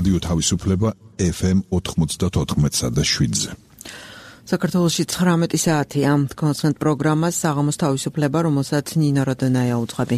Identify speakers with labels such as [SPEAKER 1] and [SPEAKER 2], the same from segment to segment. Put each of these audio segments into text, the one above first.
[SPEAKER 1] რადიო თავისუფლება FM 94.7-ზე.
[SPEAKER 2] საქართველოში 19 საათია. კონსვენტ პროგრამას საღამოს თავისუფლება, რომელსაც ნინო როდონაია უძღვები.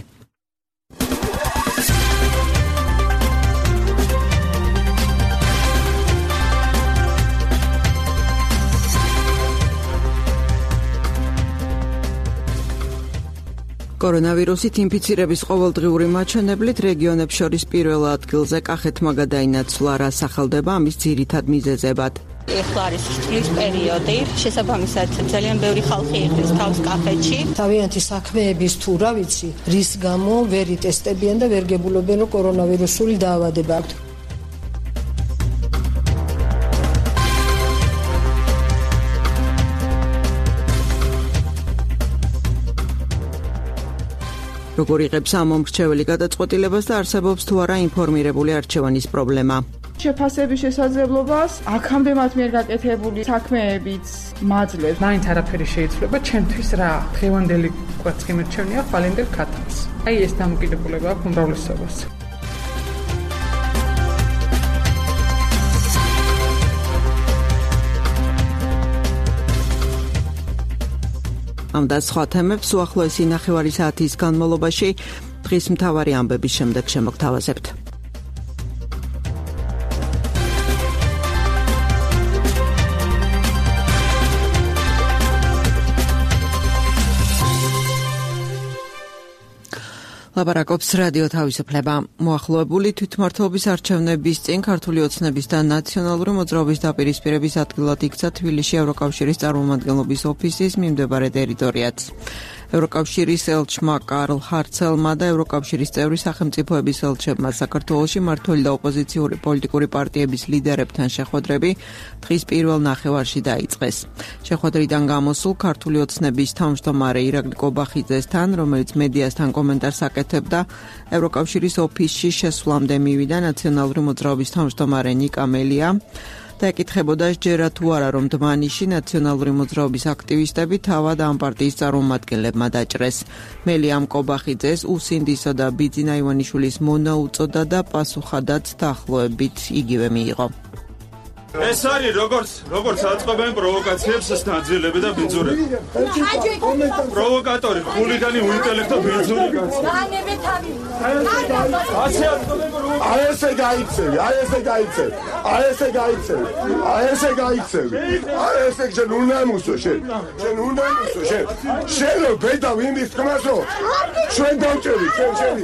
[SPEAKER 2] კორონავირუსით ინფიცირების ყოველდღიური მაჩვენებლით რეგიონებს შორის პირველ ადგილზე კახეთმა გადაინაცვლა, რა სახელდება ამის ძირითად მიზეზებად.
[SPEAKER 3] ეხლა არის წლის პერიოდი, შესაბამისად ძალიან ბევრი ხალხი იღებს თავს კახეთში.
[SPEAKER 4] თავიანთი საქმეების თუ რა ვიცი, რის გამო ვერ იტესტებიან და ვერ გებულობენ, რომ კორონავირუსული დაავადება აქვთ.
[SPEAKER 2] როგორ იღებს ამ მომრჩეველი გადაწყვეტილებას და არსებობს თუ არა ინფორმირებული არჩევანის პრობლემა.
[SPEAKER 5] შეფასების შესაძლებლობას აქამდე მათ მიერ გაკეთებული საქმეებით მაძლევს.
[SPEAKER 6] მაინც არაფერი შეიძლება ჩემთვის რა დღევანდელი კვერცხი მერჩევნია ხვალინდელ ქათამს. აი ეს დამოკიდებულება აქვს უმრავლესობას.
[SPEAKER 2] ამ და სხვა თემებს უახლოესი ნახევარი საათის განმავლობაში დღის მთავარი ამბების შემდეგ შემოგთავაზებთ. ლაპარაკობს რადიო თავისუფლება. მოახლოებული თვითმმართველობის არჩევნების წინ ქართული ოცნების და ნაციონალური მოძრაობის დაპირისპირების ადგილად იქცა თბილისში ევროკავშირის წარმომადგენლობის ოფისის მიმდებარე ტერიტორიაც. ევროკავშირის ელჩმა კარლ ჰარცელმა და ევროკავშირის წევრი სახელმწიფოების ელჩებმა საქართველოში მმართველი და ოპოზიციური პოლიტიკური პარტიების ლიდერებთან შეხვედრები დღის პირველ ნახევარში დაიწყეს. შეხვედრიდან გამოსულ ქართული ოცნების თავმჯდომარე ირაკლი კობახიძესთან, რომელიც მედიასთან კომენტარს აკეთებდა, ევროკავშირის ოფისში შესვლამდე მივიდა ნაციონალური მოძრაობის თავმჯდომარე ნიკა მელია და ეკითხებოდა ჯერა თუ არა რომ დმანიში ნაციონალური მოძრაობის აქტივისტები თავად ამ პარტიის წარმომადგენლებმა დაჭრეს. მელიამ კობახიძეს უსინდისო და ბიძინა ივანიშვილის მონა უწოდა და პასუხადაც დაახლოებით იგივე მიიღო.
[SPEAKER 7] ეს არის როგორც აწყობენ პროვოკაციებს სტანძილები და ბიძურები. პროვოკატორი, ხულიგანი, უინტელექტო ბიძური კაცი.
[SPEAKER 8] აი ესე გაიცევი. აი ესე შენ უნამუსო შენ. შენ რო ბედა ვინდის თქმასო. ჩვენ დავჭერი, შენი.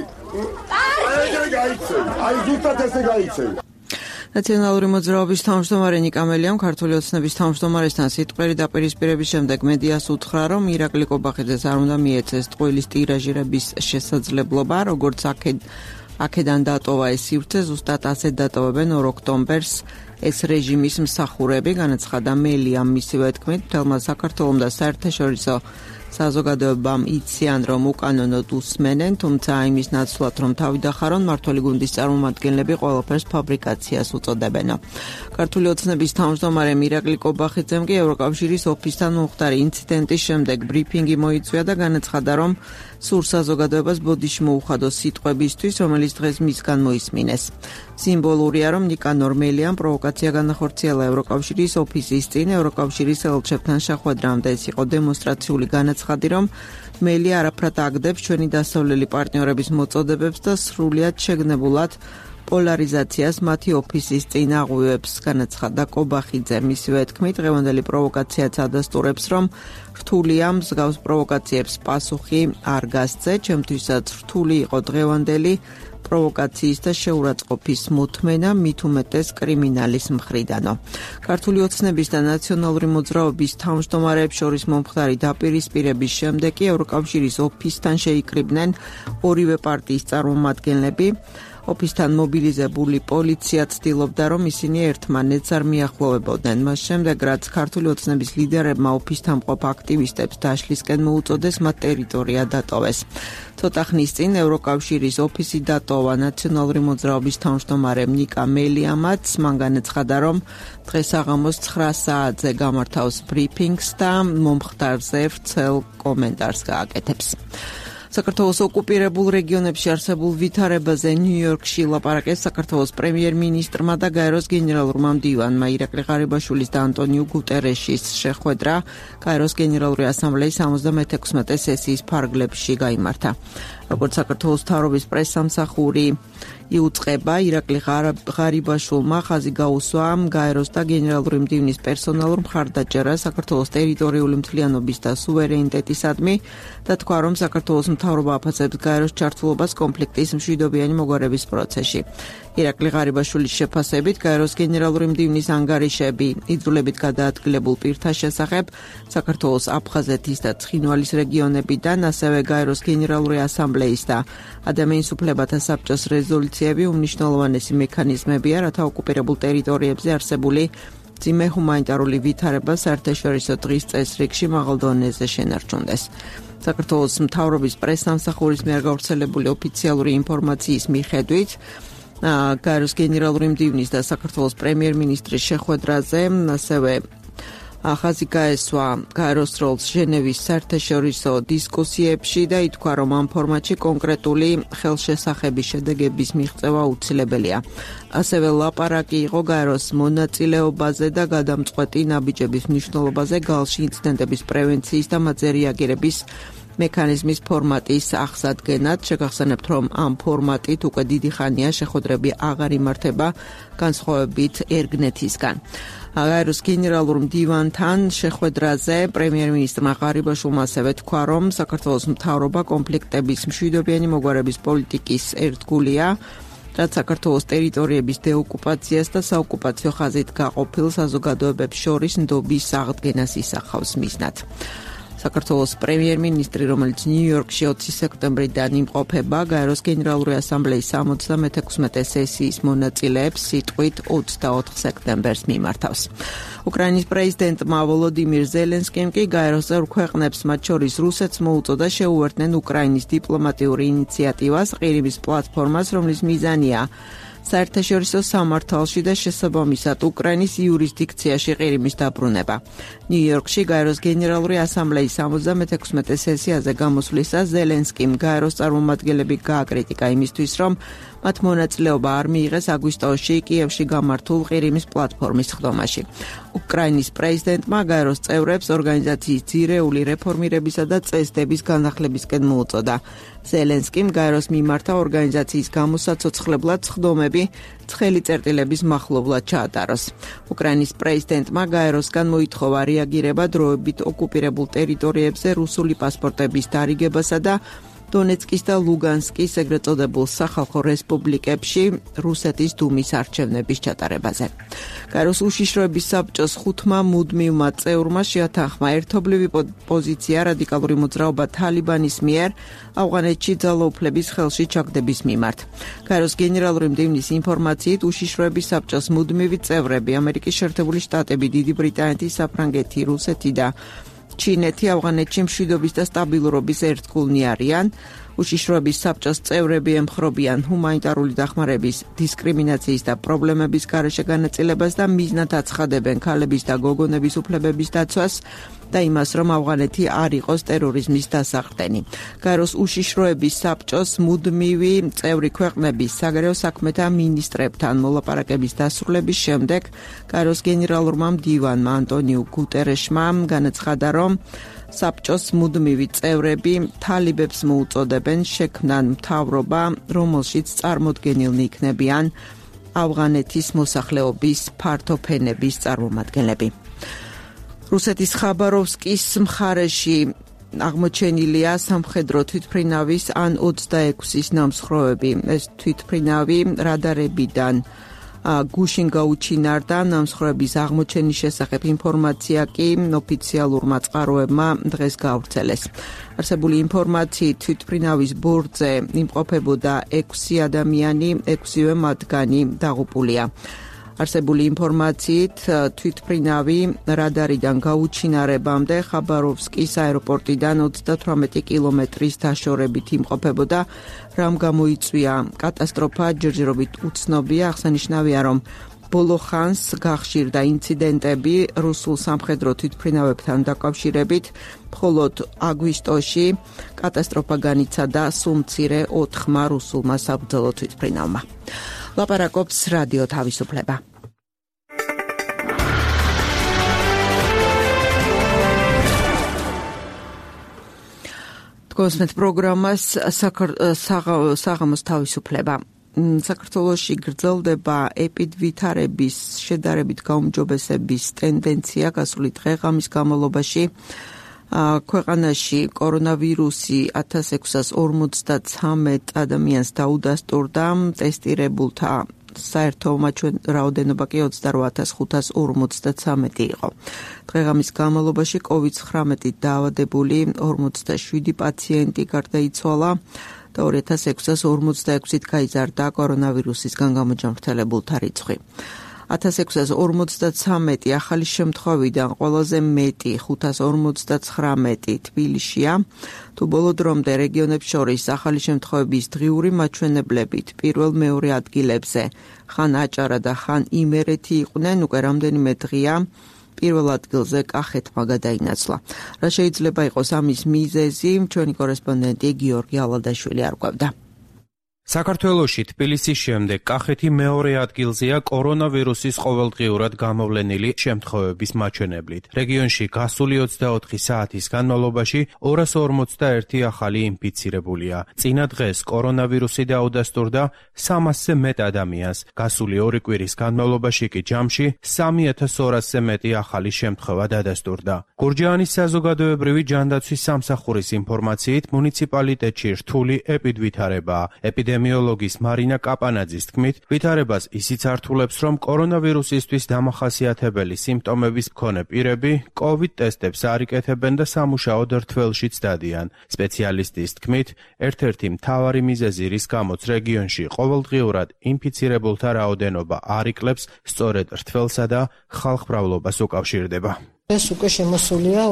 [SPEAKER 8] აი ესე გაიცევი. აი ზუსტად ესე გაიცევი.
[SPEAKER 2] ნაციონალური მოძრაობის თავმჯდომარე ნიკა მელიამ ქართული ოცნების თავმჯდომარესთან სიტყვიერი დაპირისპირების შემდეგ მედიას უთხრა, რომ ირაკლი კობახიძეს არ უნდა მიეცეს ტყუილის ტირაჟირების შესაძლებლობა, როგორც აქედან დატოვა ეს სივრცე, ზუსტად ასე დატოვებენ 2 ოქტომბერს ეს რეჟიმის მსახურები, განაცხადა მელიამ მისივე თქმით, მთელმა საქართველომ და საერთაშორისო საზოგადოებამ იციან, რომ უკანონოდ უსმენენ, თუმცა იმის ნაცვლად, რომ თავი დახარონ, მმართველი გუნდის წარმომადგენლები ყველაფერს ფაბრიკაციას უწოდებენო. ქართული ოცნების თავმჯდომარე ირაკლი კობახიძემ კი ევროკავშირის ოფისთან მომხდარი ინციდენტის შემდეგ ბრიფინგი მოიწვია და განაცხადა, რომ სურს საზოგადოებას ბოდიში მოუხადო სიტყვებისთვის, რომელიც დღეს მისგან მოისმინეს. სიმბოლურია, რომ ნიკანორ მელიამ პროვოკაცია განახორციელა ევროკავშირის ოფისის წინ ევროკავშირის ელჩებთან შეხვედრამდე. ეს იყო დემონსტრაციული განაცხადი, რომ მელია არაფრად აგდებს ჩვენი დასავლელი პარტნიორების მოწოდებებს და სრულიად შეგნებულად პოლარიზაციას მათი ოფისის წინ აღვივებს, განაცხადა კობახიძე. მისივე თქმით, დღევანდელი პროვოკაციაც ადასტურებს, რომ რთულია მსგავს პროვოკაციებს პასუხი არ გასცე, ჩემთვისაც რთული იყო დღევანდელი პროვოკაციის და შეურაცხყოფის მოთმენა, მით უმეტეს კრიმინალის მხრიდანო. ქართული ოცნების და ნაციონალური მოძრაობის თავმჯდომარეებს შორის მომხდარი დაპირისპირების შემდეგ კი ევროკავშირის ოფისთან შეიკრიბნენ ორივე პარტიის წარმომადგენლები. ოფისთან მობილიზებული პოლიცია ცდილობდა, რომ ისინი ერთმანეთს არ მიახლოვებოდნენ. მას შემდეგ, რაც ქართული ოცნების ლიდერებმა ოფისთან მყოფ აქტივისტებს დაშლისკენ მოუწოდეს, მათ ტერიტორია დატოვეს. ცოტა ხნის წინ ევროკავშირის ოფისი დატოვა ნაციონალური მოძრაობის თავმჯდომარემ ნიკა მელიამაც. მან განაცხადა, რომ დღეს საღამოს 9 საათზე გამართავს ბრიფინგს და მომხდარზე ვრცელ კომენტარს გააკეთებს. საქართველოს ოკუპირებულ რეგიონებში არსებულ ვითარებაზე ნიუ-იორკში ლაპარაკეს საქართველოს პრემიერ-მინისტრმა და გაეროს გენერალურმა მდივანმა. ირაკლი ღარიბაშვილის და ანტონიუ გუტერეშის შეხვედრა გაეროს გენერალური ასამბლეის 76 სესიის ფარგლებში გაიმართა. როგორც საქართველოს მთავრობის პრესსამსახური იუწყება, ირაკლი ღარიბაშვილმა ხაზი გაუსვა გაეროს და გენერალური მდივნის პერსონალურ მხარდაჭერას საქართველოს ტერიტორიული მთლიანობის და სუვერენიტეტისადმი და თქვა, რომ საქართველოს მთავრობა აფასებს გაეროს ჩართულობას კონფლიქტის მშვიდობიანი მოგვარების პროცესში. ირაკლი ღარიბაშვილის შეფასებით, გაეროს გენერალური მდივნის ანგარიშები იძულებით გადაადგილებულ პირთა შესახებ საქართველოს აფხაზეთის და ცხინვალის რეგიონებიდან, ასევე გაეროს გენერალური ასამბლეის და ადამიანის უფლებათა საბჭოს რეზოლუციები უმნიშვნელოვანესი მექანიზმებია, რათა ოკუპირებულ ტერიტორიებზე არსებული მძიმე ჰუმანიტარული ვითარება საერთაშორისო დღის წესრიგში მაღალ დონეზე შენარჩუნდეს. საქართველოს მთავრობის პრესსამსახურის მიერ გავრცელებული ოფიციალური ინფორმაციის მიხედვით, გაეროს გენერალური მდივნის და საქართველოს პრემიერ-მინისტრის შეხვედრაზე ასევე ხაზი გაესვა გაეროს როლს ჟენევის საერთაშორისო დისკუსიებში და ითქვა, რომ ამ ფორმატში კონკრეტული ხელშესახების შედეგების მიღწევა აუცილებელია. ასევე ლაპარაკი იყო გაეროს მონაწილეობაზე და გადამწყვეტი ნაბიჯების მნიშვნელობაზე გალში ინციდენტების პრევენციის და მათზე რეაგირების მექანიზმის ფორმატის აღსადგენად. შეგახსენებთ, რომ ამ ფორმატით უკვე დიდი ხანია შეხვედრები აღარ იმართება განსხვავებით ერგნეთისგან. გაეროს გენერალურ მდივანთან შეხვედრაზე პრემიერ-მინისტრმა ღარიბაშვილმა ასევე თქვა, რომ საქართველოს მთავრობა კონფლიქტების მშვიდობიანი მოგვარების პოლიტიკის ერთგულია, რაც საქართველოს ტერიტორიების დეოკუპაციას და საოკუპაციო ხაზით გაყოფილ საზოგადოებებს შორის ნდობის აღდგენას ისახავს მიზნად. საქართველოს პრემიერ-მინისტრი, რომელიც ნიუ-იორკში 20 სექტემბრიდან იმყოფება, გაეროს გენერალური ასამბლეის 76 სესიის მონაწილეებს სიტყვით 24 სექტემბერს მიმართავს. უკრაინის პრეზიდენტმა ვოლოდიმირ ზელენსკიმ კი გაეროს წევრ ქვეყნებს, მათ შორის რუსეთს მოუწოდა შეუერთდნენ უკრაინის დიპლომატიური ინიციატივას, ყირიმის პლატფორმას, რომლის მიზანია საერთაშორისო სამართალში და შესაბამისად უკრაინის იურისდიქციაში ყირიმის დაბრუნება. ნიუ-იორკში გაეროს გენერალური ასამბლეის 76 სესიაზე გამოსვლისას ზელენსკიმ გაეროს წარმომადგენლები გააკრიტიკა იმისთვის, რომ მათ მონაწილეობა არ მიიღეს აგვისტოში კიევში გამართულ ყირიმის პლატფორმის ხდომაში. უკრაინის პრეზიდენტმა გაეროს წევრებს ორგანიზაციის ძირეული რეფორმირებისა და წესდების განახლებისკენ მოუწოდა. ზელენსკიმ გაეროს მიმართა ორგანიზაციის გამოსაცოცხლებლად სხდომები ცხელი წერტილების მახლობლად ჩაატაროს. უკრაინის პრეზიდენტმა გაეროსგან მოითხოვა რეაგირება დროებით ოკუპირებულ ტერიტორიებზე რუსული პასპორტების დარიგებასა და დონეცკის და ლუგანსკის ეგრეთ წოდებულ სახალხო რესპუბლიკებში რუსეთის დუმის არჩევნების ჩატარებაზე. გაეროს უშიშროების საბჭოს 5 მუდმივმა წევრმა შეათანხმა ერთობლივი პოზიცია რადიკალური მოძრაობა თალიბანის მიერ ავღანეთში ძალაუფლების ხელში ჩაგდების მიმართ. გაეროს გენერალური მდივნის ინფორმაციით უშიშროების საბჭოს მუდმივი წევრები ამერიკის შეერთებული შტატები, დიდი ბრიტანეთი, საფრანგეთი, რუსეთი და ჩინეთი ავღანეთში მშვიდობის და სტაბილურობის ერთგულნი არიან. უშიშროების საბჭოს წევრები ემხრობიან ჰუმანიტარული დახმარების, დისკრიმინაციის და პრობლემების გარეშე განაწილებას და მიზნად აცხადებენ ქალების და გოგონების უფლებების დაცვას და იმას, რომ ავღანეთი არ იყოს ტერორიზმის დასაყრდენი. გაეროს უშიშროების საბჭოს მუდმივი წევრი ქვეყნების საგარეო საქმეთა მინისტრებთან მოლაპარაკების დასრულების შემდეგ გაეროს გენერალურმა მდივანმა ანტონიუ გუტერეშმა განაცხადა, რომ საბჭოს მუდმივი წევრები თალიბებს მოუწოდებენ შექმნან მთავრობა, რომელშიც წარმოდგენილნი იქნებიან ავღანეთის მოსახლეობის ფართოფენების წარმომადგენლები. რუსეთის ხაბაროვსკის მხარეში აღმოჩენილია სამხედრო თვითმფრინავის ან 26-ის ნამსხვრევები. ეს თვითმფრინავი რადარებიდან გუშინ გაუჩინარდა. ნამსხვრევების აღმოჩენის შესახებ ინფორმაცია კი ოფიციალურმა წყაროებმა დღეს გაავრცელეს. არსებული ინფორმაციით თვითმფრინავის ბორტზე იმყოფებოდა 6 ადამიანი, 6-ვე მათგანი დაღუპულია. არსებული ინფორმაციით თვითმფრინავი რადარიდან გაუჩინარებამდე ხაბაროვსკის აეროპორტიდან 38 კილომეტრის დაშორებით იმყოფებოდა. რამ გამოიწვია კატასტროფა ჯერჯერობით უცნობია. აღსანიშნავია, რომ ბოლო ხანს გახშირდა ინციდენტები რუსულ სამხედრო თვითმფრინავებთან დაკავშირებით, მხოლოდ აგვისტოში კატასტროფა განიცადა სულ მცირე 4 რუსულმა საბრძოლო თვითმფრინავმა. ლაპარაკობს რადიო თავისუფლება. Თქვენს პროგრამას საღამოს თავისუფლება. საქართველოში გრძელდება ეპიდვითარების შედარებით გაუმჯობესების ტენდენცია გასული დღე-ღამის განმავლობაში. ქვეყანაში კორონავირუსი 1653 ადამიანს დაუდასტურდა, ტესტირებულთა საერთო რაოდენობა კი 28553 იყო. დღე-ღამის განმავლობაში COVID-19 დაავადებული 47 პაციენტი გარდაიცვალა და 2646-ით გაიზარდა კორონავირუსისგან გამოჯანმრთელებულთა რიცხვი. 1653 ახალი შემთხვევიდან ყველაზე მეტი 559 თბილისშია. თუ ბოლო დრომდე რეგიონებს შორის ახალი შემთხვევების დღიური მაჩვენებლებით პირველ-მეორე ადგილებზე ხან აჭარა და ხან იმერეთი იყვნენ, უკვე რამდენიმე დღეა პირველ ადგილზე კახეთმა გადაინაცვლა. რა შეიძლება იყოს ამის მიზეზი, ჩვენი კორესპონდენტი გიორგი ალადაშვილი არკვევდა.
[SPEAKER 9] საქართველოში თბილისის შემდეგ კახეთი მეორე ადგილზეა კორონავირუსის ყოველდღიურად გამოვლენილი შემთხვევების მაჩვენებლით. რეგიონში გასული 24 საათის განმავლობაში 241 ახალი ინფიცირებულია. წინა დღეს კორონავირუსი დაუდასტურდა 300-ზე მეტ ადამიანს. გასული 2 კვირის განმავლობაში კი ჯამში 3200-ზე მეტი ახალი შემთხვევა დადასტურდა. გურჯაანის საზოგადოებრივი ჯანდაცვის სამსახურის ინფორმაციით მუნიციპალიტეტში რთული ეპიდვითარებაა. ეპიდემიოლოგის მარინა კაპანაძის თქმით, ვითარებას ისიც ართულებს, რომ კორონავირუსისთვის დამახასიათებელი სიმპტომების მქონე პირები COVID ტესტებს არ იკეთებენ და სამუშაოდ რთველშიც დადიან. სპეციალისტის თქმით, ერთ-ერთი მთავარი მიზეზი, რის გამოც რეგიონში ყოველდღიურად ინფიცირებულთა რაოდენობა არ იკლებს, სწორედ რთველსა და ხალხმრავლობას უკავშირდება.
[SPEAKER 4] ეს უკვე შემოსულია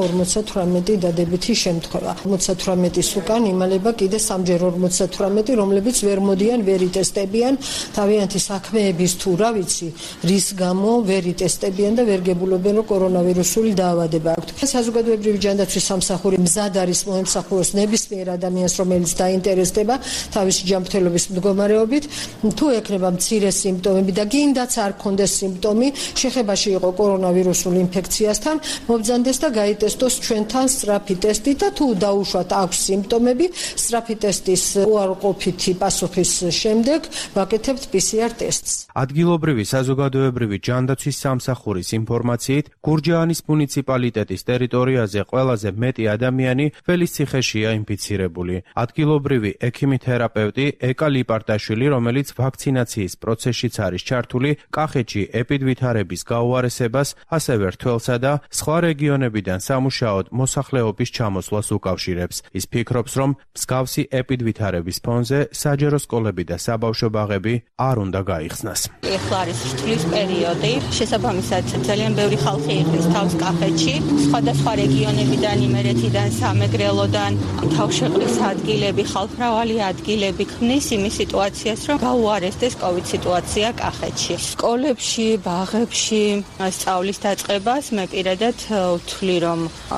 [SPEAKER 4] 58 დადებითი შემთხვევა. 58-ის უკან იმალება კიდე სამჯერ 58, რომლებიც ვერ მოდიან, ვერ იტესტებიან. თავიანთი საქმეების თუ რა ვიცი, რის გამო ვერ იტესტებიან და ვერ გებულობენ, რომ კორონავირუსული დაავადება აქვთ. საზოგადოებრივი ჯანდაცვის სამსახური მზად არის მოემსახუროს ნებისმიერ ადამიანს, რომელიც დაინტერესდება თავისი ჯანმრთელობის მდგომარეობით. თუ ექნება მცირე სიმპტომები და გინდაც არ ქონდეს სიმპტომი, შეხებაში იყო კორონავირუსული ინფექციასთან, მობრძანდეს და გაიტესტოს ჩვენთან სწრაფი ტესტი და თუ დაუშვათ აქვს სიმპტომები, სწრაფი ტესტის უარყოფითი პასუხის შემდეგ ვაკეთებთ PCR ტესტს.
[SPEAKER 9] ადგილობრივი საზოგადოებრივი ჯანდაცვის სამსახურის ინფორმაციით, გურჯაანის მუნიციპალიტეტის ტერიტორიაზე ყველაზე მეტი ადამიანი ველისციხეშია ინფიცირებული. ადგილობრივი ექიმი-თერაპევტი ეკა ლიპარტაშვილი, რომელიც ვაქცინაციის პროცესშიც არის ჩართული, კახეთში ეპიდვითარების გაუარესებას, ასევე რთველსა და სხვა რეგიონებიდან სამუშაოდ მოსახლეობის ჩამოსვლას უკავშირებს. ის ფიქრობს, რომ მსგავსი ეპიდვითარების ფონზე საჯარო სკოლები და საბავშვო ბაღები არ უნდა გაიხსნას.
[SPEAKER 3] ეხლა არის რთulis პერიოდი, შესაბამისად ძალიან ბევრი ხალხი იხდის თავს კახეთში, სხვადასხვა რეგიონებიდან, იმერეთიდან, სამეგრელოდან, თავშეყრის ადგილები, ხალხმრავალი ადგილები ქმნის იმის სიტუაციას, რომ გაუარესდეს COVID სიტუაცია კახეთში. სკოლებში, ბაღებში სწავლის დაწყებას მე პირადად ვთვლი, რომ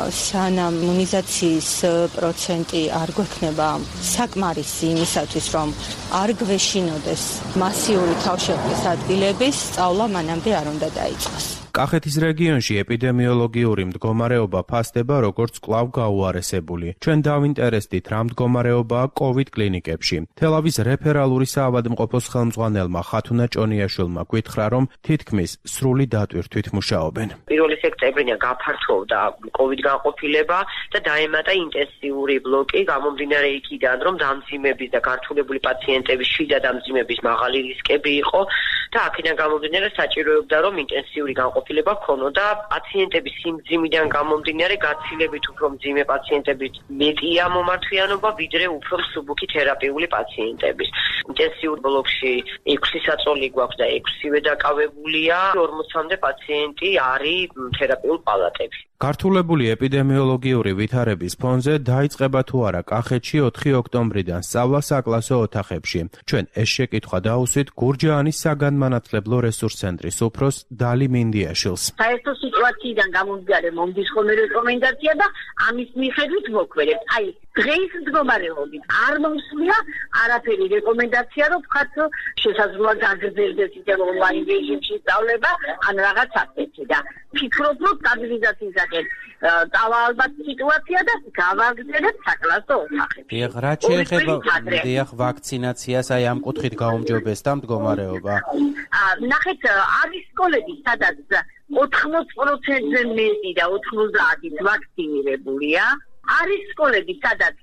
[SPEAKER 3] სანამ იმუნიზაციის პროცენტი არ გვექნება საკმარისი იმისათვის, რომ არ გვეშინოდეს მასიური თავშეყრის ადგილების სწავლა მანამდე არ უნდა დაიწყოს.
[SPEAKER 9] კახეთის რეგიონში ეპიდემიოლოგიური მდგომარეობა ფასდება როგორც კვლავ გაუარესებული. ჩვენ დავინტერესდით რა მდგომარეობაა COVID კლინიკებში. თელავის რეფერალური საავადმყოფოს ხელმძღვანელმა ხათუნა ჭონიაშვილმა გითხრა, რომ თითქმის სრული დატვირთვით მუშაობენ.
[SPEAKER 10] 1 სექტემბრიდან გაფართოვდა COVID განყოფილება და დაემატა ინტენსიური ბლოკი, გამომდინარე იქიდან, რომ დამძიმების და გართულებული პაციენტების შიდა დამძიმების მაღალი რისკები იყო და აქედან გამომდინარე საჭიროებდა, რომ ინტენსიური განყოფილება ქონოდა პაციენტების სიმძიმიდან გამომდინარე გაცილებით უფრო მძიმე პაციენტების მეტია მომართვიანობა, ვიდრე უფრო მსუბუქი თერაპიული პაციენტების. ინტენსიურ ბლოკში 6 საწოლი გვაქვს და 6-ვე დაკავებულია, 40-მდე პაციენტი არის თერაპიულ პალატებში.
[SPEAKER 9] გართულებული ეპიდემიოლოგიური ვითარების ფონზე დაიწყება თუ არა კახეთში 4 ოქტომბრიდან სწავლა საკლასო ოთახებში. ჩვენ ეს შეკითხვა დაუსვით გურჯაანის საგანმანათლებლო რესურს ცენტრის უფროს დალი მინდიაშვილს.
[SPEAKER 11] საერთო სიტუაციიდან გამომდინარე მომდის ხოლმე რეკომენდაცია და ამის მიხედვით მოქმედებთ. აი დღეს მდგომარეობით არ მომსვლია არაფერი რეკომენდაცია, რომ ვქართ შესაძლოა გაგრძელდეს ისე ონლაინ რეჟიმში სწავლება ან რაღაც ასეთი და ფიქრობ, რომ სტაბილიზაციისაკენ დავა ალბათ სიტუაცია და გავაგრძელებთ საკლასო ოთახებში.
[SPEAKER 12] დიახ, რა შეეხება ვაქცინაციას, აი ამ კუთხით გაუმჯობესდა მდგომარეობა?
[SPEAKER 11] ნახეთ, არის სკოლები, სადაც 80%-ზე მეტი და 90-ით ვაქცინირებულია. არის სკოლები, სადაც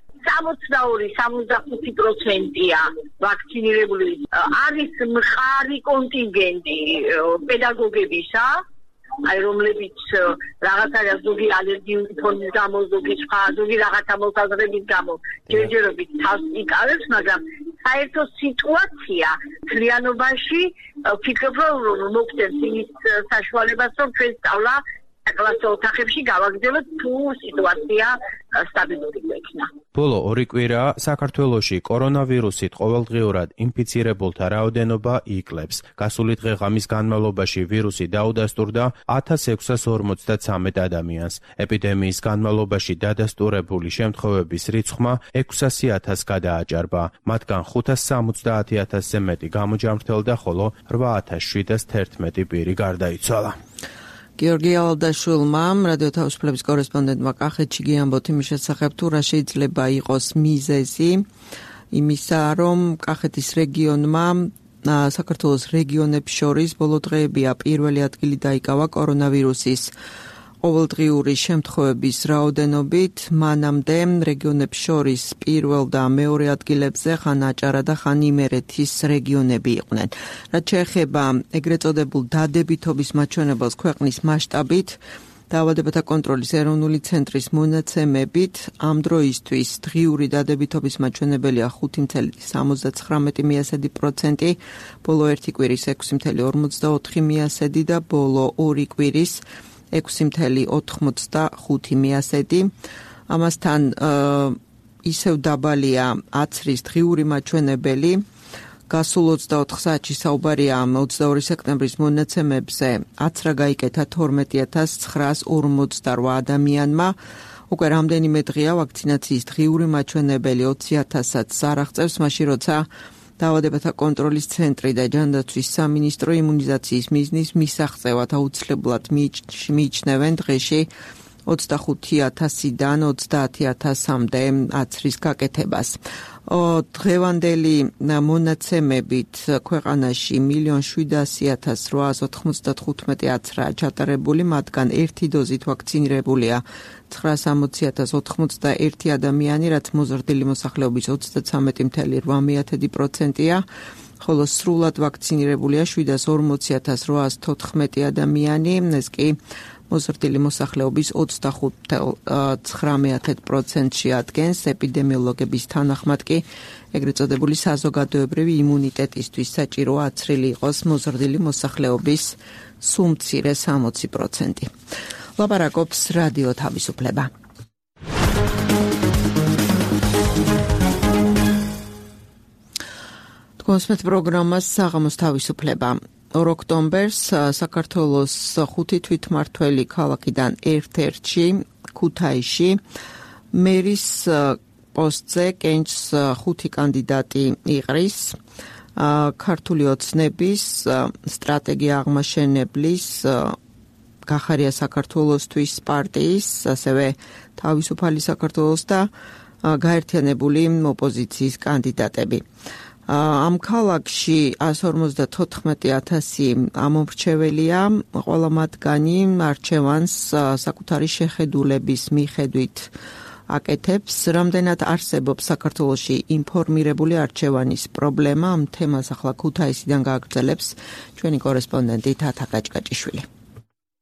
[SPEAKER 11] 62-65%-ია ვაქცინირებული. არის მხარი კონტინგენტი პედაგოგებისა, აი რომლებიც რაღაცა ზოგი ალერგიული ფორმის გამო, ზოგი სხვა, ზოგი რაღაცა მოსაზრების გამო ჯერჯერობით თავს იკავებს, მაგრამ საერთო სიტუაცია მთლიანობაში ვფიქრობ, რომ მოგწევს იმის საშუალებას, რომ ჩვენ სწავლა საკლასო ოთახებში გავაგრძელოთ, თუ სიტუაცია სტაბილური იქნება.
[SPEAKER 9] ბოლო 2 კვირა საქართველოში კორონავირუსით ყოველდღიურად ინფიცირებულთა რაოდენობა იკლებს. გასული დღე-ღამის განმავლობაში ვირუსი დაუდასტურდა 1653 ადამიანს. ეპიდემიის განმავლობაში დადასტურებული შემთხვევების რიცხვმა 600.000 გადააჭარბა. მათგან 570.000-ზე მეტი გამოჯამრთელდა, ხოლო 8711 პირი გარდაიცვალა.
[SPEAKER 2] გიორგი ალდაშვილმა, რადიო თავისუფლების კორესპონდენტმა კახეთში გიამბოთ იმის შესახებ, თუ რა შეიძლება იყოს მიზეზი იმისა, რომ კახეთის რეგიონმა საქართველოს რეგიონებს შორის ბოლო დღეებია პირველი ადგილი დაიკავა კორონავირუსის ყოველდღიური შემთხვევების რაოდენობით. მანამდე რეგიონებს შორის პირველ და მეორე ადგილებზე ხან აჭარა და ხან იმერეთის რეგიონები იყვნენ. რაც შეეხება ეგრეთ წოდებულ დადებითობის მაჩვენებელს ქვეყნის მასშტაბით, დაავადებათა კონტროლის ეროვნული ცენტრის მონაცემებით, ამ დროისთვის დღიური დადებითობის მაჩვენებელია 5.79%, ბოლო 1 კვირის 6.44% და ბოლო 2 კვირის 6.85%. ამასთან ისევ დაბალია აცრის დღიური მაჩვენებელი. გასულ 24 საათში საუბარია 22 სექტემბრის მონაცემებზე, აცრა გაიკეთა 12.948 ადამიანმა. უკვე რამდენიმე დღეა ვაქცინაციის დღიური მაჩვენებელი 20.000-ს არ აღწევს, მაშინ როცა დაავადებათა კონტროლის ცენტრი და ჯანდაცვის სამინისტრო იმუნიზაციის მიზნის მისაღწევად აუცილებლად მიიჩნევენ დღეში 25.000-დან 30.000-მდე აცრის გაკეთებას. დღევანდელი მონაცემებით ქვეყანაში 1,700,895 აცრაა ჩატარებული, მათგან ერთი დოზით ვაქცინირებულია 960,091 ადამიანი, რაც მოზრდილი მოსახლეობის 33.8%-ია, ხოლო სრულად ვაქცინირებულია 740,814 ადამიანი, ეს კი მოზრდილი მოსახლეობის 25.9%-ში ადგენს. ეპიდემიოლოგების თანახმად კი ეგრეთ წოდებული საზოგადოებრივი იმუნიტეტისთვის საჭიროა აცრილი იყოს მოზრდილი მოსახლეობის სულ მცირე 60%. ლაპარაკობს რადიო თავისუფლება. თქვენს პროგრამას საღამოს თავისუფლება. 2 ოქტომბერს საქართველოს 5 თვითმმართველი ქალაქიდან ერთ-ერთში, ქუთაისში, მერის პოსტზე კენჭს 5 კანდიდატი იყრის. ქართული ოცნების სტრატეგია აღმაშენებლის გახარია საქართველოსთვის პარტიის, ასევე თავისუფალი საქართველოს და გაერთიანებული ოპოზიციის კანდიდატები. ამ ქალაქში 154,000 ამომრჩეველია, ყველა მათგანი არჩევანს საკუთარი შეხედულების მიხედვით აკეთებს. რამდენად არსებობს საქართველოში ინფორმირებული არჩევანის პრობლემა, ამ თემას ახლა ქუთაისიდან გააგრძელებს ჩვენი კორესპონდენტი თათა გაჭგაჭიშვილი.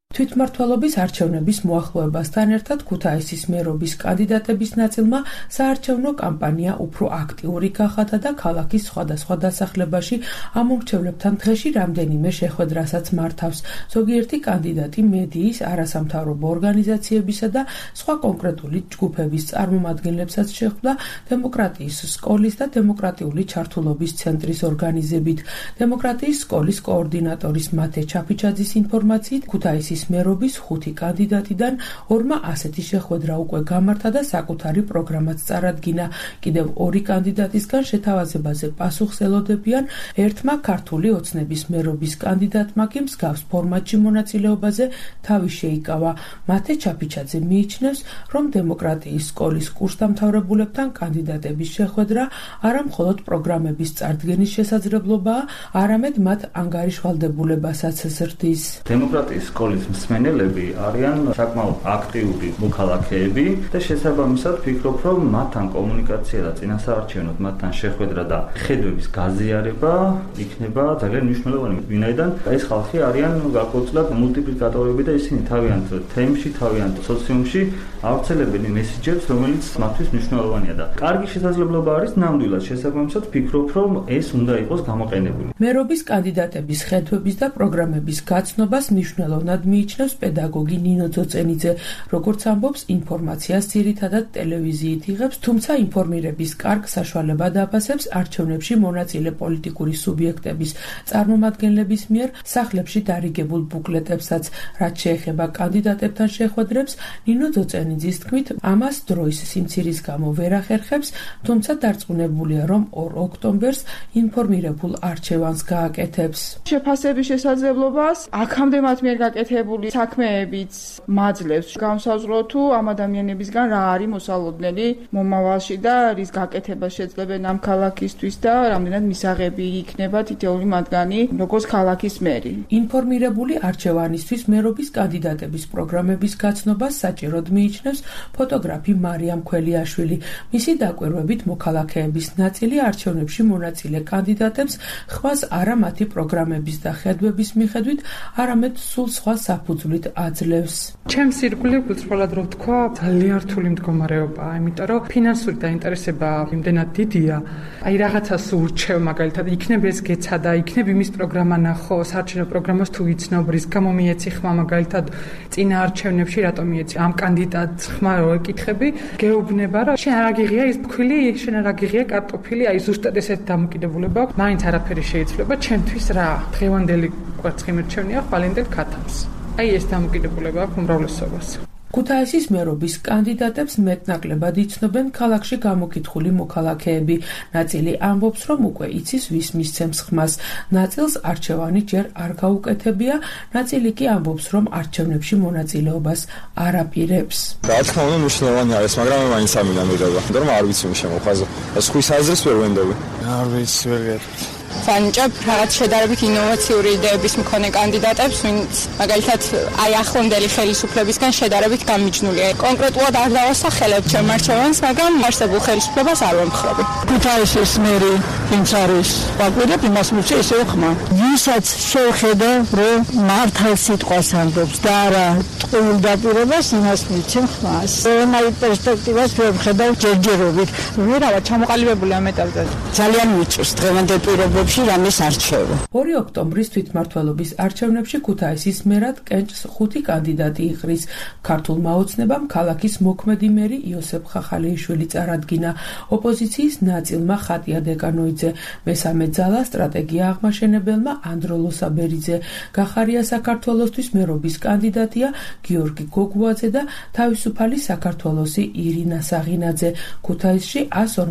[SPEAKER 13] თვითმმართველობის არჩევნების მოახლოებასთან ერთად ქუთაისის მერობის კანდიდატების ნაწილმა საარჩევნო კამპანია უფრო აქტიური გახადა და ქალაქის სხვადასხვა დასახლებაში ამომრჩევლებთან დღეში რამდენიმე შეხვედრასაც მართავს. ზოგიერთი კანდიდატი მედიის, არასამთავრობო ორგანიზაციებისა და სხვა კონკრეტული ჯგუფების წარმომადგენლებსაც შეხვდა დემოკრატიის სკოლის და დემოკრატიული ჩართულობის ცენტრის ორგანიზებით. დემოკრატიის სკოლის კოორდინატორის მათე ჩაფიჩაძის ინფორმაციით ქუთაისის მერობის 5 კანდიდატიდან 2-მა ასეთი შეხვედრა უკვე გამართა და საკუთარი პროგრამაც წარადგინა. კიდევ 2 კანდიდატისგან შეთავაზებაზე პასუხს ელოდებიან. ერთმა ქართული ოცნების მერობის კანდიდატმა კი მსგავს ფორმატში მონაწილეობაზე თავი შეიკავა. მათე ჩაფიჩაძე მიიჩნევს, რომ დემოკრატიის სკოლის კურსდამთავრებულებთან კანდიდატების შეხვედრა არა მხოლოდ პროგრამების წარდგენის შესაძლებლობაა, არამედ მათ ანგარიშვალდებულებასაც ზრდის.
[SPEAKER 14] დემოკრატიის სკოლის მსმენელები არიან საკმაოდ აქტიური მოქალაქეები და შესაბამისად ვფიქრობ, რომ მათთან კომუნიკაცია და წინასაარჩევნოდ მათთან შეხვედრა და ხედვების გაზიარება იქნება ძალიან მნიშვნელოვანი, ვინაიდან ეს ხალხი არიან გარკვეულწილად მულტიპლიკატორები და ისინი თავიანთ თემში, თავიანთ სოციუმში ავრცელებენ მესიჯებს, რომელიც მათთვის მნიშვნელოვანია და კარგი შესაძლებლობა არის ნამდვილად შესაბამისად ვფიქრობ, რომ ეს უნდა იყოს გამოყენებული.
[SPEAKER 13] მერობის კანდიდატების ხედვების და პროგრამების გაცნობას მნიშვნელოვნად მიიჩნევს პედაგოგი ნინო ძოწენიძე. როგორც ამბობს, ინფორმაციას ძირითადად ტელევიზიით იღებს, თუმცა ინფორმირების კარგ საშუალებად აფასებს არჩევნებში მონაწილე პოლიტიკური სუბიექტების წარმომადგენლების მიერ სახლებში დარიგებულ ბუკლეტებსაც. რაც შეეხება კანდიდატებთან შეხვედრებს, ნინო ძოწენიძის თქმით, ამას დროის სიმცირის გამო ვერ ახერხებს, თუმცა დარწმუნებულია, რომ 2 ოქტომბერს ინფორმირებულ არჩევანს გააკეთებს.
[SPEAKER 5] შეფასების შესაძლებლობას აქამდე მათ მიერ გაკეთებული საქმეებიც მაძლევს განსაზღვრო თუ ამ ადამიანებისგან რა არის მოსალოდნელი მომავალში და რის გაკეთებას შეძლებენ ამ ქალაქისთვის და რამდენად მისაღები იქნება თითოეული მათგანი როგორც ქალაქის მერი.
[SPEAKER 13] ინფორმირებული არჩევანისთვის მერობის კანდიდატების პროგრამების გაცნობას საჭიროდ მიიჩნევს ფოტოგრაფი მარიამ ქველიაშვილი. მისი დაკვირვებით მოქალაქეების ნაწილი არჩევნებში მონაწილე კანდიდატებს ხმას არა მათი პროგრამების და ხედვების მიხედვით, არამედ სულ სხვა საფუძვლით აძლევს.
[SPEAKER 6] ჩემს ირგვლივ უცბად რო ვთქვა, ძალიან რთული მდგომარეობაა, იმიტომ რომ ფინანსური დაინტერესება იმდენად დიდია. აი რაღაცას ურჩევ, მაგალითად, იქნებ ეს გეცადა, იქნებ იმის პროგრამა ნახო, საარჩევნო პროგრამას თუ იცნობ, რის გამო მიეცი ხმა, მაგალითად, წინა არჩევნებში რატომ მიეცი ამ კანდიდატს ხმა რო ეკითხები, გეუბნება, რომ შენ არ აგიღია ის ფქვილი, შენ არ აგიღია კარტოფილი, აი ზუსტად ესეთ დამოკიდებულება აქვს. მაინც არაფერი შეიძლება, ჩემთვის რა, დღევანდელი კვერცხი მირჩევნია ხვალინდელ ქათამს. აი ეს დამოკიდებულება აქვს უმრავლესობას.
[SPEAKER 13] ქუთაისის მერობის კანდიდატებს მეტნაკლებად იცნობენ ქალაქში გამოკითხული მოქალაქეები. ნაწილი ამბობს, რომ უკვე იცის ვის მისცემს ხმას. ნაწილს არჩევანი ჯერ არ გაუკეთებია, ნაწილი კი ამბობს, რომ არჩევნებში მონაწილეობას არ აპირებს.
[SPEAKER 15] რა თქმა უნდა, მნიშვნელოვანი არის, მაგრამ მე მაინც ამიდან ვიღება. იმიტომ რომ არ ვიცი მის შემოხაზე. სხვის აზრს ვერ ვენდობი. არ ვიცი, ვერ გეტყვით.
[SPEAKER 16] ვანიჭებ რაღაც შედარებით ინოვაციური იდეების მქონე კანდიდატებს, ვინც მაგალითად აი ახლანდელი ხელისუფლებისგან შედარებით გამიჯნულია. კონკრეტულად არ დავასახელებ ჩემ არჩევანს, მაგრამ არსებულ ხელისუფლებას არ ვემხრობი.
[SPEAKER 17] ქუთაისის მერი ვინც არის, ვაკვირებ იმას მივცე ისევ ხმა. ვისაც შევხედე, რომ მართალ სიტყვას ამბობს და არა ტყუილ დაპირებას, იმას მივცე ხმას. ამავე პერსპექტივას ვხედავ ჯერჯერობით.
[SPEAKER 5] ვერავა ჩამოყალიბებული ამ ეტაპზე.
[SPEAKER 17] ძალიან მიწევს დღევანდელ პირობებში რამეს არჩევა.
[SPEAKER 13] 2 ოქტომბრის თვითმმართველობის არჩევნებში ქუთაისის მერად კენჭს 5 კანდიდატი იყრის. ქართულმა ოცნებამ ქალაქის მოქმედი მერი იოსებ ხახალიშვილი წარადგინა. ოპოზიციის ნაწილმა ხატია დეკანოიძე, მესამე ძალა სტრატეგია აღმაშენებელმა ანდრო ლოსაბერიძე. გახარია საქართველოსთვის მერობის კანდიდატია გიორგი გოგუაძე და თავისუფალი საქართველოსი ირინა საღინაძე. ქუთაისში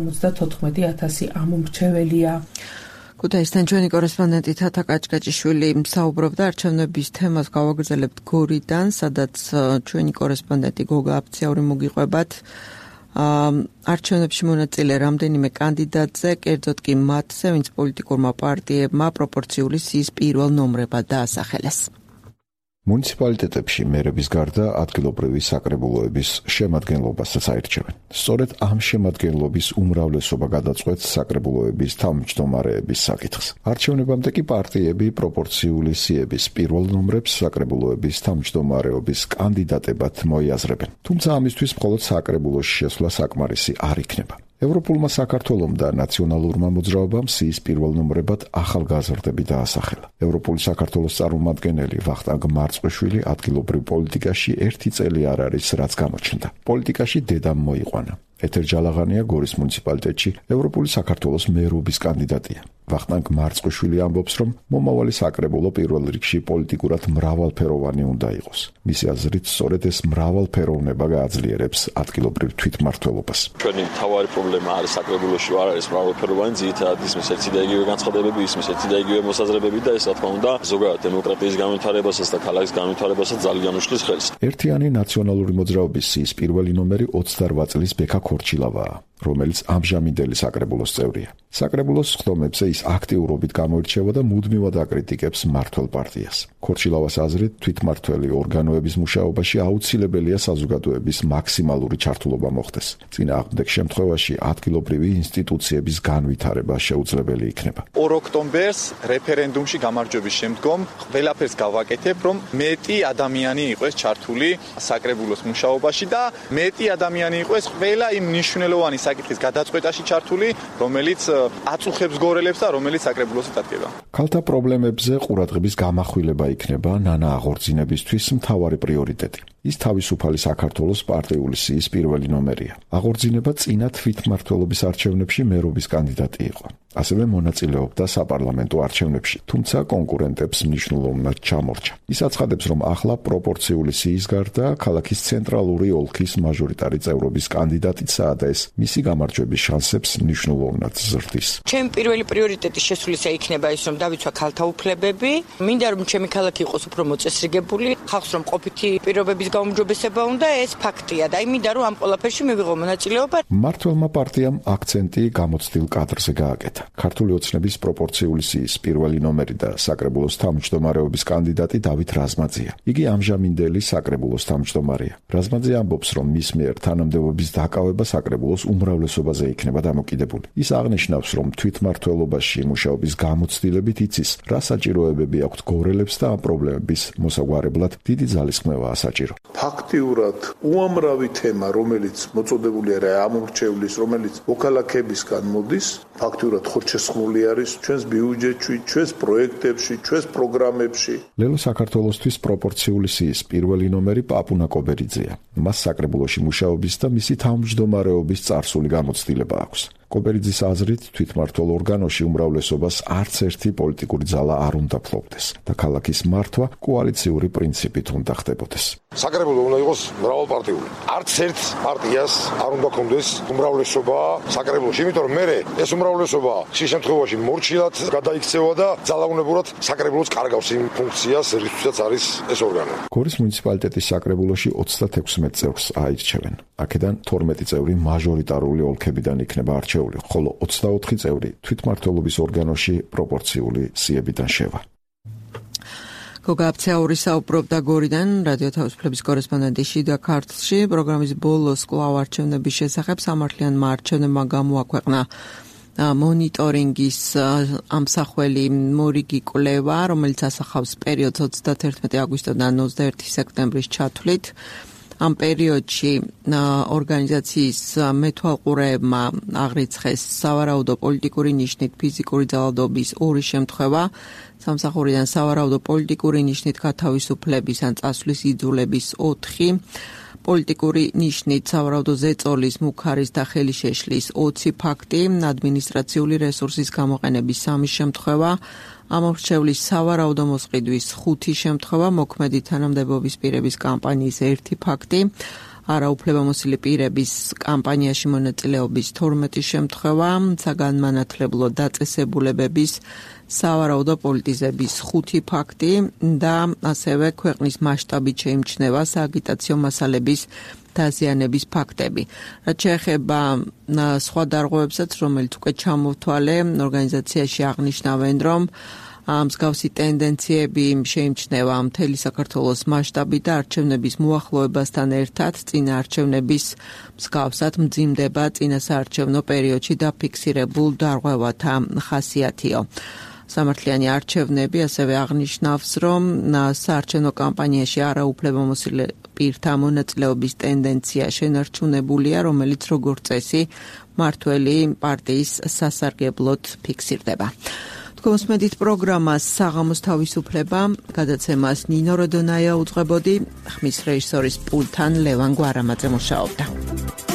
[SPEAKER 13] 154,000 ამომრჩეველია.
[SPEAKER 2] ქუთაისთან ჩვენი კორესპონდენტი თათა კაჭკაჭიშვილი საუბრობდა არჩევნების თემას გავაგრძელებთ გორიდან, სადაც ჩვენი კორესპონდენტი გოგა აფციაური მოგიყვებათ. არჩევნებში მონაწილე რამდენიმე კანდიდატზე, კერძოდ კი მათზე, ვინც პოლიტიკურმა პარტიებმა პროპორციული სიის პირველ ნომრებად დაასახელეს.
[SPEAKER 1] მუნიციპალიტეტებში მერების გარდა ადგილობრივი საკრებულოების შემადგენლობასაც აირჩევენ. სწორედ ამ შემადგენლობის უმრავლესობა გადაწყვეტს საკრებულოების თავმჯდომარეების საკითხს. არჩევნებამდე კი პარტიები პროპორციული სიების პირველ ნომრებს საკრებულოების თავმჯდომარეობის კანდიდატებად მოიაზრებენ. თუმცა ამისთვის მხოლოდ საკრებულოში შესვლა საკმარისი არ იქნება. ევროპულმა საქართველომ და ნაციონალურმა მოძრაობამ სიის პირველ ნომრებად ახალგაზრდები დაასახელა. ევროპული საქართველოს წარმომადგენელი ვახტანგ მარწყუშვილი ადგილობრივ პოლიტიკაში 1 წელი არ არის, რაც გამოჩნდა. პოლიტიკაში დედამ მოიყვანა. ეთერ ჯალაღანია გორის მუნიციპალიტეტში ევროპული საქართველოს მერობის კანდიდატია. ვახტანგ მარწყუშვილი ამბობს, რომ მომავალი საკრებულო პირველ რიგში პოლიტიკურად მრავალფეროვანი უნდა იყოს. მისი აზრით, სწორედ ეს მრავალფეროვნება გააძლიერებს ადგილობრივ თვითმმართველობას.
[SPEAKER 18] ჩვენი მთავარი პრობლემა არის საკრებულოში არ არის მრავალფეროვანი, ძირითადად ისმის ერთი და იგივე განცხადებები, ისმის ერთი და იგივე მოსაზრებები და ეს რა თქმა უნდა ზოგადად დემოკრატიის განვითარებასაც და ქალაქის განვითარებასაც ძალიან უშლის ხელს.
[SPEAKER 1] ერთიანი ნაციონალური მოძრაობის სიის პირველი ნომერი 28 წლის ბექა ქორჩილავაა, რომელიც ამჟამინდელი საკრებულოს წევრია. საკრებულოს ხდომებზე ის აქტიურობით გამოირჩევა და მუდმივად აკრიტიკებს მმართველ პარტიას. ქორჩილავას აზრით, თვითმმართველი ორგანოების მუშაობაში აუცილებელია საზოგადოების მაქსიმალური ჩართულობა მოხდეს. წინააღმდეგ შემთხვევაში ადგილობრივი ინსტიტუციების განვითარება შეუძლებელი იქნება.
[SPEAKER 19] 2 ოქტომბერს რეფერენდუმში გამარჯვების შემდგომ ყველაფერს გავაკეთებ, რომ მეტი ადამიანი იყოს ჩართული საკრებულოს მუშაობაში და მეტი ადამიანი იყოს ყველა იმ მნიშვნელოვანი საკითხის გადაწყვეტაში ჩართული, რომელიც აწუხებს გორელებს და რომელიც საკრებულოსი დადგება.
[SPEAKER 1] ქალთა პრობლემებზე ყურადღების გამახვილება იქნება ნანა აღორძინებისთვის მთავარი პრიორიტეტი. ის თავისუფალი საქართველოს პარტიული სიის პირველი ნომერია. აღორძინება წინა თვითმმართველობის არჩევნებში მერობის კანდიდატი იყო. ასევე მონაწილეობდა საპარლამენტო არჩევნებში, თუმცა კონკურენტებს მნიშვნელოვნად ჩამორჩა. ის აცხადებს, რომ ახლა პროპორციული სიის გარდა ქალაქის ცენტრალური ოლქის მაჟორიტარი წევრობის კანდიდატიცაა და ეს მისი გამარჯვების შანსებს მნიშვნელოვნად ზრდის.
[SPEAKER 20] ჩემი პირველი პრიორიტეტი შესულისა იქნება ის, რომ დავიცვა ქალთა უფლებები, მინდა რომ ჩემი ქალაქი იყოს უფრო მოწესრიგებული, ხალხს რომ ყოფითი პირობების გაუმჯობესება უნდა, ეს ფაქტია და მინდა რომ ამ ყველაფერში მივიღო მონაწილეობა.
[SPEAKER 1] მმართველმა პარტიამ აქცენტი გამოცდილ კადრზე გააკეთა. ქართული ოცნების პროპორციული სიის პირველი ნომერი და საკრებულოს თავმჯდომარეობის კანდიდატი დავით რაზმაძეა. იგი ამჟამინდელი საკრებულოს თავმჯდომარეა. რაზმაძე ამბობს, რომ მის მიერ თანამდებობის დაკავება საკრებულოს უმრავლესობაზე იქნება დამოკიდებული. ის აღნიშნავს, რომ თვითმმართველობაში მუშაობის გამოცდილებით იცის, რა საჭიროებები აქვთ გორელებს და ამ პრობლემების მოსაგვარებლად დიდი ძალისხმევაა საჭირო.
[SPEAKER 21] ფაქტიურად უამრავი თემა, რომელიც მოწოდებული არა ამორჩევლის, რომელიც მოქალაქეებისგან მოდის, ფაქტიურად ხორჩესხმული არის ჩვენს ბიუჯეტში, ჩვენს პროექტებში, ჩვენს პროგრამებში.
[SPEAKER 1] ლელო საქართველოსთვის პროპორციული სიის პირველი ნომერი პაპუნა კობერიძეა. მას საკრებულოში მუშაობის და მისი თავმჯდომარეობის წარსული გამოცდილება აქვს. კობერიძის აზრით, თვითმმართველ ორგანოში უმრავლესობას არც ერთი პოლიტიკური ძალა არ უნდა ფლობდეს და ქალაქის მართვა კოალიციური პრინციპით უნდა ხდებოდეს.
[SPEAKER 8] საკრებულო უნდა იყოს მრავალპარტიული. არც ერთ პარტიას არ უნდა კონდეს უმრავლესობა საკრებულოში, იმიტომ რომ მე ეს უმრავლესობა ხშირ შემთხვევაში მორჩილად გადაიქცევა და ძალაუნებურად საკრებულოს კარგავს იმ ფუნქციას, რისთვისაც არის ეს ორგანო.
[SPEAKER 1] გორის მუნიციპალიტეტის საკრებულოში 36 წევრს აირჩევენ. აქედან 12 წევრი მაჟორიტარული ოლქებიდან იქნება არჩეული, ხოლო 24 წევრი თვითმმართველობის ორგანოში პროპორციული სიებიდან შევა.
[SPEAKER 2] გოგა აფცეაური საუბრობდა გორიდან, რადიო თავისუფლების კორესპონდენტი შიდა ქართლში. პროგრამის ბოლოს კვლავ არჩევნების შესახებ სამართლიანმა არჩევნებმა გამოაქვეყნა მონიტორინგის ამსახველი მორიგი კვლევა, რომელიც ასახავს პერიოდს 31 აგვისტოდან 21 სექტემბრის ჩათვლით. ამ პერიოდში ორგანიზაციის მეთვალყურეებმა აღრიცხეს სავარაუდო პოლიტიკური ნიშნით ფიზიკური ძალადობის 2 შემთხვევა, სამსახურიდან სავარაუდო პოლიტიკური ნიშნით გათავისუფლების ან წასვლის იძულების 4, პოლიტიკური ნიშნით სავარაუდო ზეწოლის, მუქარის და ხელი შეშლის 20 ფაქტი, ადმინისტრაციული რესურსის გამოყენების 3 შემთხვევა, ამორჩევლის სავარაუდო მოსყიდვის 5 შემთხვევა, მოქმედი თანამდებობის პირების კამპანიის 1 ფაქტი, არაუფლებამოსილი პირების კამპანიაში მონაწილეობის 12 შემთხვევა, საგანმანათლებლო დაწესებულებების სავარაუდო პოლიტიზების 5 ფაქტი და ასევე ქვეყნის მასშტაბით შეიმჩნევა სააგიტაციო მასალების დაზიანების ფაქტები. რაც შეეხება სხვა დარღვევებსაც, რომელიც უკვე ჩამოვთვალე, ორგანიზაციაში აღნიშნავენ, რომ მსგავსი ტენდენციები შეიმჩნევა მთელი საქართველოს მასშტაბით და არჩევნების მოახლოებასთან ერთად წინა არჩევნების მსგავსად მძიმდება წინასაარჩევნო პერიოდში დაფიქსირებულ დარღვევათა ხასიათიო. სამართლიანი არჩევნები ასევე აღნიშნავს, რომ საარჩევნო კამპანიაში არაუფლებამოსილი პირთა მონაწილეობის ტენდენცია შენარჩუნებულია, რომელიც როგორც წესი მმართველი პარტიის სასარგებლოდ ფიქსირდება. თქვენსმედით პროგრამას საღამოს თავისუფლება, გადაცემას ნინო როდონაია უძღვებოდი, ხმის რეჟისორის პულტთან ლევან გვარამაძე მუშაობდა.